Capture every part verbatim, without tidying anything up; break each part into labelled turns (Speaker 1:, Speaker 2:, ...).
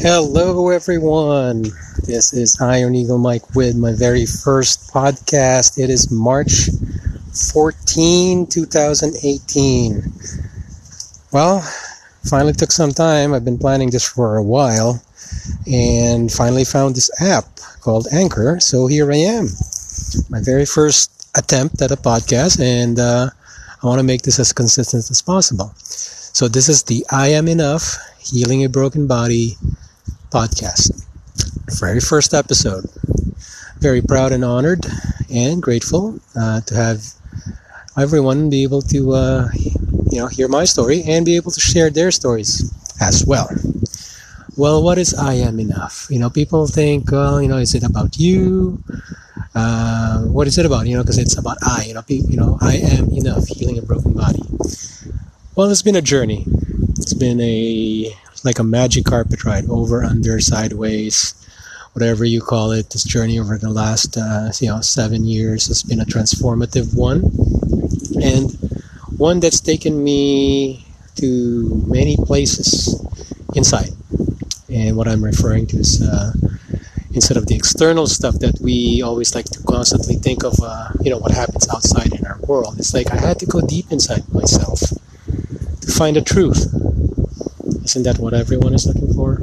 Speaker 1: Hello, everyone. This is Iron Eagle Mike with my very first podcast. It is March fourteenth, twenty eighteen. Well, finally took some time. I've been planning this for a while and finally found this app called Anchor. So here I am, my very first attempt at a podcast, and uh, I want to make this as consistent as possible. So this is the I Am Enough, Healing a Broken Body podcast. Very first episode. Very proud and honored and grateful uh, to have everyone be able to uh, you know hear my story and be able to share their stories as well. Well, what is I Am Enough? You know, people think, well, you know, is it about you? Uh, what is it about? You know, because it's about I. You know, pe- you know, I am enough, healing a broken body. Well, it's been a journey. It's been a like a magic carpet ride, over, under, sideways, whatever you call it. This journey over the last uh, you know seven years has been a transformative one, and one that's taken me to many places inside. And what I'm referring to is uh, instead of the external stuff that we always like to constantly think of, uh, you know, what happens outside in our world. It's like I had to go deep inside myself to find the truth. Isn't that what everyone is looking for?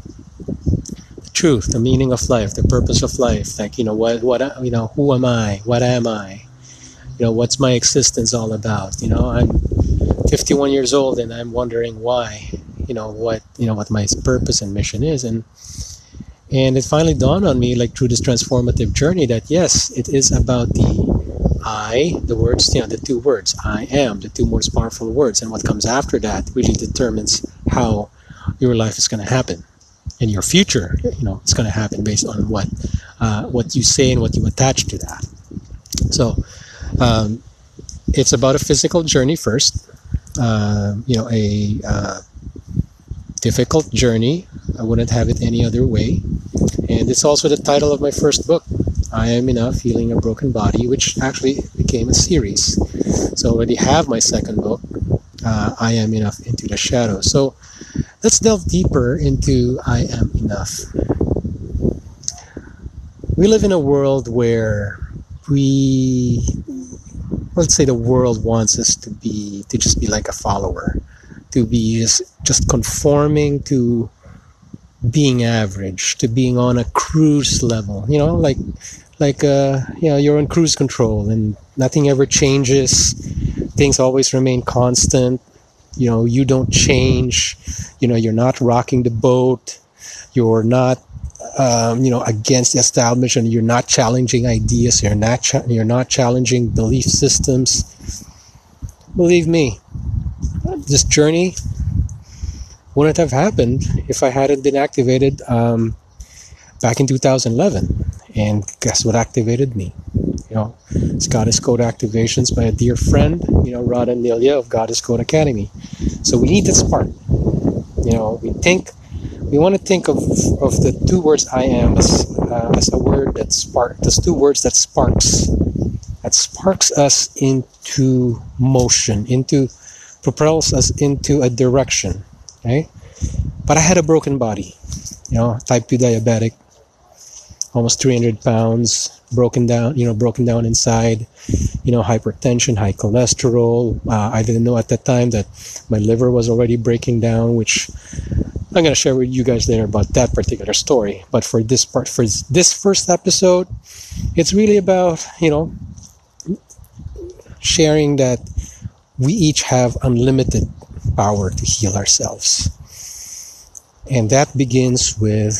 Speaker 1: The truth, the meaning of life, the purpose of life. Like, you know, what, what, you know, who am I? What am I? You know, what's my existence all about? You know, I'm fifty-one years old and I'm wondering why. You know what? You know what my purpose and mission is, and and it finally dawned on me, like through this transformative journey, that yes, it is about the I, the words, you know, the two words, I am, the two most powerful words, and what comes after that really determines how your life is going to happen, and your future, you know, it's going to happen based on what uh, what you say and what you attach to that. So, um, it's about a physical journey first, uh, you know, a uh, difficult journey. I wouldn't have it any other way, and it's also the title of my first book, I Am Enough, Healing a Broken Body, which actually became a series. So I already have my second book, uh, I Am Enough, Into the Shadows. So let's delve deeper into I Am Enough. We live in a world where we, let's say the world wants us to be, to just be like a follower, to be just, just conforming to being average, to being on a cruise level, you know, like, like, uh, you know, you're on cruise control and nothing ever changes. Things always remain constant. You know, you don't change. You know, you're not rocking the boat. You're not, um, you know, against the establishment. You're not challenging ideas. You're not, cha- you're not challenging belief systems. Believe me, this journey wouldn't have happened if I hadn't been activated um, back in two thousand eleven. And guess what activated me? You know, it's Goddess Code activations by a dear friend, you know, Rod and Nelia of Goddess Code Academy. So we need that spark. You know, we think, we want to think of of the two words I am as, uh, as a word that spark, those two words that sparks, that sparks us into motion, into, propels us into a direction. Okay? But I had a broken body, you know, type two diabetic, almost three hundred pounds, broken down, you know, broken down inside, you know, hypertension, high cholesterol. Uh, I didn't know at that time that my liver was already breaking down, which I'm going to share with you guys later about that particular story. But for this part, for this first episode, it's really about, you know, sharing that we each have unlimited power to heal ourselves. And that begins with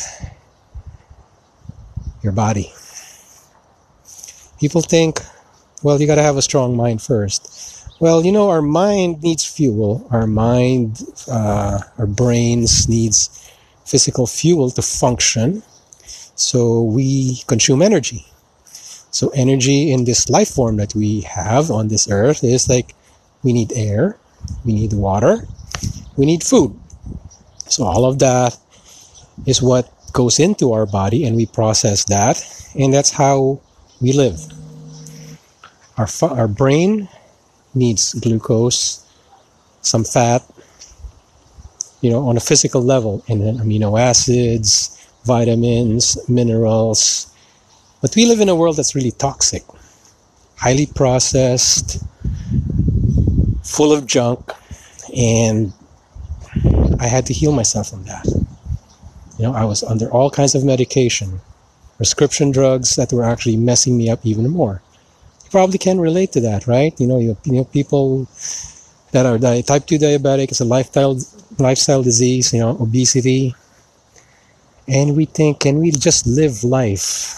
Speaker 1: your body. People think, well, you got to have a strong mind first. Well, you know, our mind needs fuel. Our mind, uh, our brains needs physical fuel to function. So we consume energy. So energy in this life form that we have on this earth is like, we need air, we need water, we need food. So all of that is what goes into our body, and we process that, and that's how we live. Our our brain needs glucose, some fat, you know, on a physical level, and then amino acids, vitamins, minerals. But we live in a world that's really toxic, highly processed, full of junk, and I had to heal myself from that. You know, I was under all kinds of medication, prescription drugs that were actually messing me up even more. You probably can relate to that, right? You know, you, you know, people that are di- type two diabetic, it's a lifestyle lifestyle disease, you know, obesity. And we think, can we just live life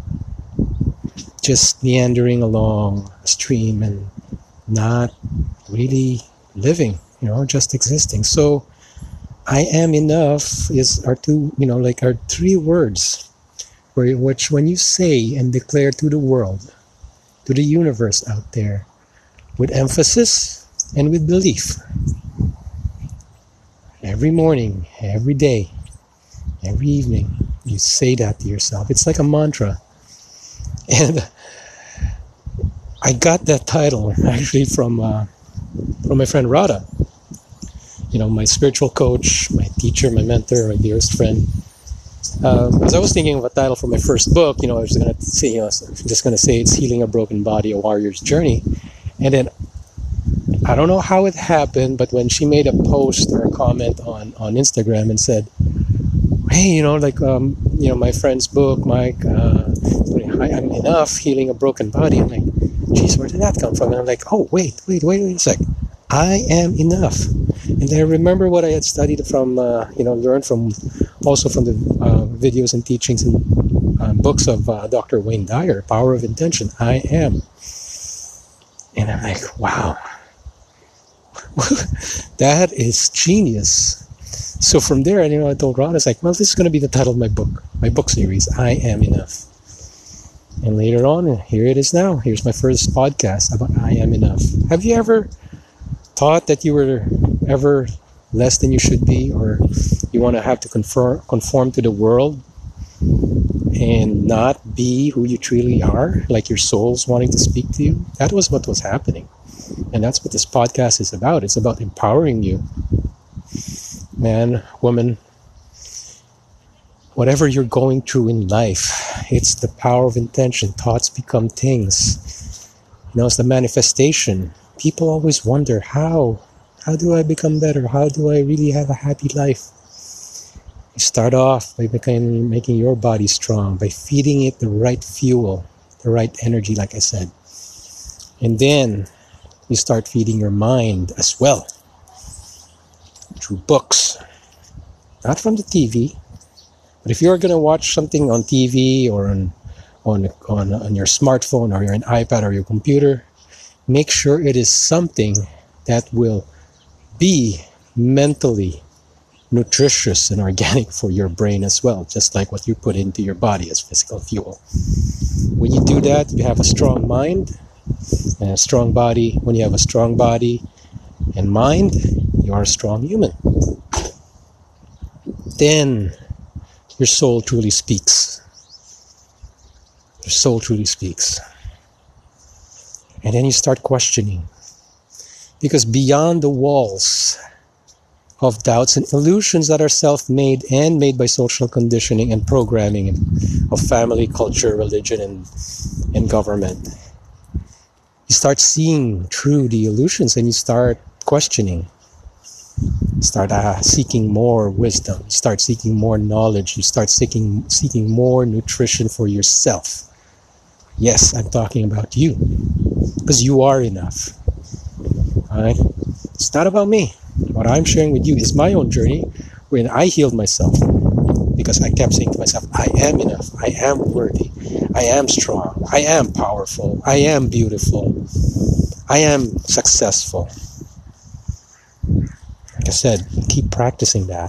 Speaker 1: just meandering along a stream and not really living, you know, just existing? So I am enough is our two, you know, like our three words, where, which when you say and declare to the world, to the universe out there, with emphasis and with belief, every morning, every day, every evening, you say that to yourself. It's like a mantra. And I got that title actually from uh, from my friend Radha. You know, my spiritual coach, my teacher, my mentor, my dearest friend. Um, as I was thinking of a title for my first book, you know, I was going to say, you know, just going to say it's Healing a Broken Body, A Warrior's Journey. And then I don't know how it happened, but when she made a post or a comment on, on Instagram and said, hey, you know, like, um, you know, my friend's book, Mike, uh, I'm Enough, Healing a Broken Body. I'm like, geez, where did that come from? And I'm like, oh, wait, wait, wait, wait a sec. I am enough. And I remember what I had studied from, uh, you know, learned from, also from the uh, videos and teachings and uh, books of uh, Doctor Wayne Dyer, Power of Intention. I am. And I'm like, wow. That is genius. So from there, you know, I told Ron, I was like, well, this is going to be the title of my book, my book series, I Am Enough. And later on, here it is now. Here's my first podcast about I Am Enough. Have you ever thought that you were ever less than you should be, or you want to have to conform, conform to the world and not be who you truly are, like your soul's wanting to speak to you? That was what was happening. And that's what this podcast is about. It's about empowering you. Man, woman, whatever you're going through in life, it's the power of intention. Thoughts become things. You know, it's the manifestation. People always wonder, how? How do I become better? How do I really have a happy life? You start off by making, making your body strong, by feeding it the right fuel, the right energy, like I said. And then you start feeding your mind as well, through books, not from the T V. But if you're going to watch something on T V or on, on, on, on your smartphone or your iPad or your computer, make sure it is something that will be mentally nutritious and organic for your brain as well, just like what you put into your body as physical fuel. When you do that, you have a strong mind and a strong body. When you have a strong body and mind, you are a strong human. Then your soul truly speaks. Your soul truly speaks. And then you start questioning. Because beyond the walls of doubts and illusions that are self-made and made by social conditioning and programming of family, culture, religion, and, and government, you start seeing through the illusions and you start questioning. You start uh, seeking more wisdom. You start seeking more knowledge. You start seeking, seeking more nutrition for yourself. Yes, I'm talking about you. Because you are enough. Alright? It's not about me. What I'm sharing with you is my own journey when I healed myself. Because I kept saying to myself, I am enough. I am worthy. I am strong. I am powerful. I am beautiful. I am successful. Like I said, keep practicing that.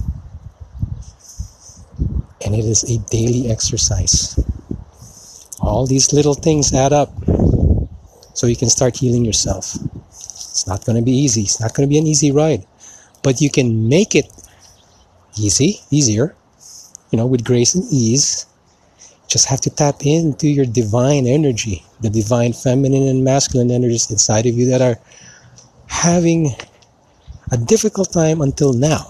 Speaker 1: And it is a daily exercise. All these little things add up so you can start healing yourself. It's not going to be easy. It's not going to be an easy ride. But you can make it easy, easier, you know, with grace and ease. Just have to tap into your divine energy, the divine feminine and masculine energies inside of you that are having a difficult time until now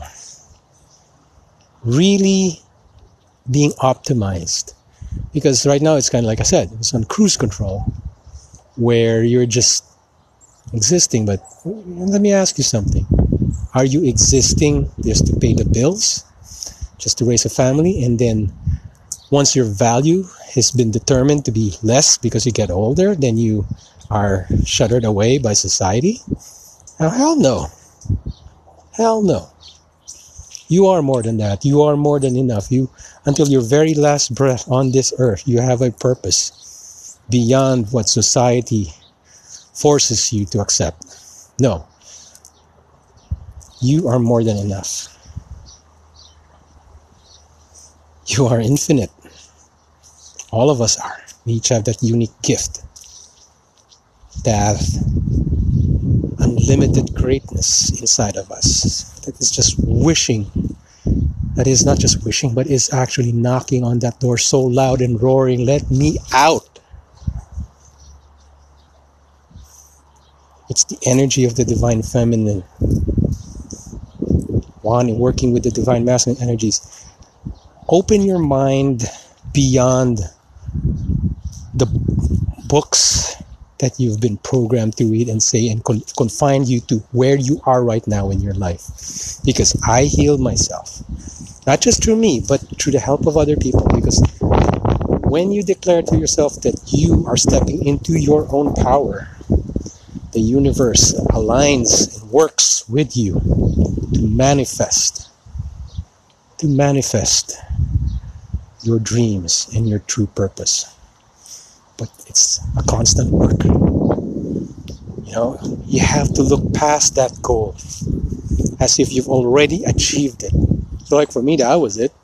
Speaker 1: really being optimized. Because right now it's kind of like I said, it's on cruise control where you're just existing. But let me ask you something. Are you existing just to pay the bills, just to raise a family, and then once your value has been determined to be less because you get older, then you are shuttered away by society? Oh, hell no. Hell no. You are more than that. You are more than enough. You, until your very last breath on this earth, you have a purpose beyond what society forces you to accept. No. You are more than enough. You are infinite. All of us are. We each have that unique gift. That unlimited greatness inside of us. That is just wishing. That is not just wishing, but is actually knocking on that door so loud and roaring, let me out. It's the energy of the divine feminine. Wanting, working with the divine masculine energies. Open your mind beyond the books that you've been programmed to read and say and con- confine you to where you are right now in your life. Because I healed myself. Not just through me, but through the help of other people. Because when you declare to yourself that you are stepping into your own power, the universe aligns and works with you to manifest, to manifest your dreams and your true purpose. But it's a constant work. You know, you have to look past that goal as if you've already achieved it. So like for me, that was it.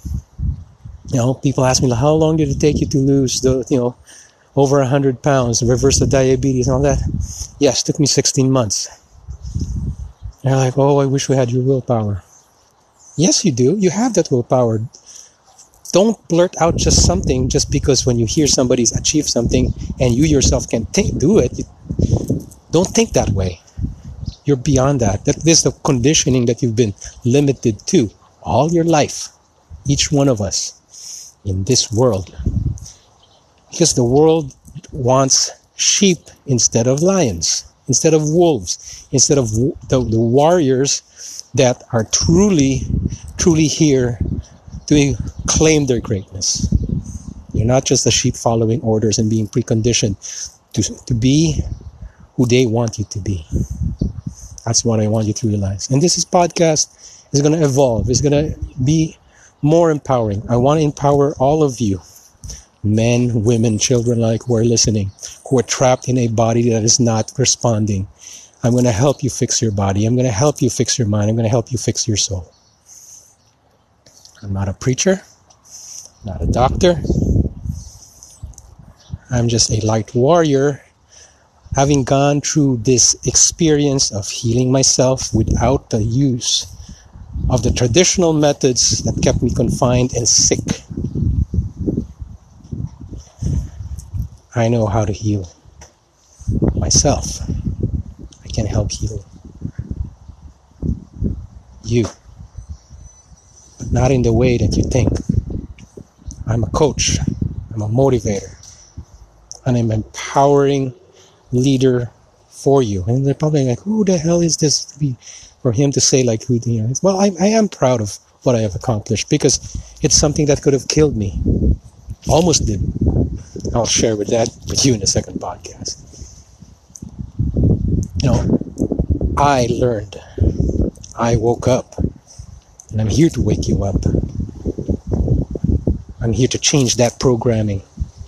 Speaker 1: You know, people ask me, how long did it take you to lose the, you know, over one hundred pounds, reverse the diabetes and all that? Yes, it took me sixteen months. And they're like, oh, I wish we had your willpower. Yes, you do. You have that willpower. Don't blurt out just something just because when you hear somebody's achieved something and you yourself can think, do it. Don't think that way. You're beyond that. That is the conditioning that you've been limited to all your life. Each one of us in this world. Because the world wants sheep instead of lions, instead of wolves, instead of the, the warriors that are truly, truly here to claim their greatness. You're not just a sheep following orders and being preconditioned to, to be who they want you to be. That's what I want you to realize. And this is podcast is going to evolve. It's going to be more empowering. I want to empower all of you, men, women, children alike who are listening, who are trapped in a body that is not responding. I'm going to help you fix your body. I'm going to help you fix your mind. I'm going to help you fix your soul. I'm not a preacher, not a doctor. I'm just a light warrior, having gone through this experience of healing myself without the use of the traditional methods that kept me confined and sick. I know how to heal myself. I can help heal you. But not in the way that you think. I'm a coach. I'm a motivator. And I'm an empowering leader for you. And they're probably like, who the hell is this to be for him to say like who you know? Well, I, I am proud of what I have accomplished because it's something that could have killed me. Almost did. I'll share with that with you in the second podcast. You know, I learned. I woke up. And I'm here to wake you up. I'm here to change that programming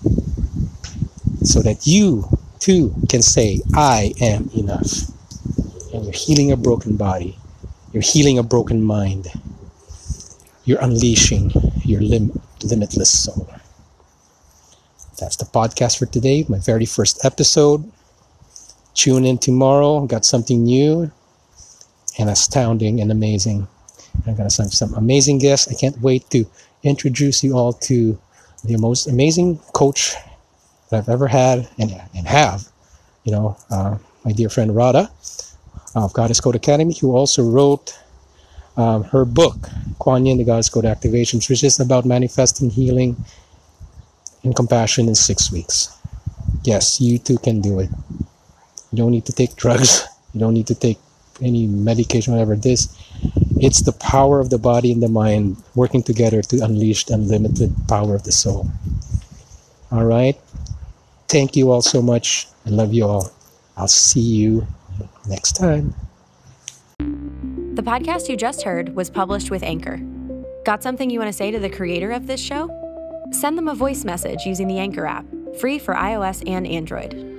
Speaker 1: so that you too can say, I am enough. And you're healing a broken body. You're healing a broken mind. You're unleashing your lim- limitless soul. That's the podcast for today, my very first episode. Tune in tomorrow. Got something new and astounding and amazing. I've got some, some amazing guests. I can't wait to introduce you all to the most amazing coach that I've ever had and, and have. You know, uh, my dear friend Radha, of Goddess Code Academy, who also wrote um, her book, Kuan Yin, the Goddess Code Activations, which is about manifesting healing and compassion in six weeks. Yes, you too can do it. You don't need to take drugs. You don't need to take any medication, whatever it is. It's the power of the body and the mind working together to unleash the unlimited power of the soul. All right. Thank you all so much. I love you all. I'll see you next time.
Speaker 2: The podcast you just heard was published with Anchor. Got something you want to say to the creator of this show? Send them a voice message using the Anchor app, free for iOS and Android.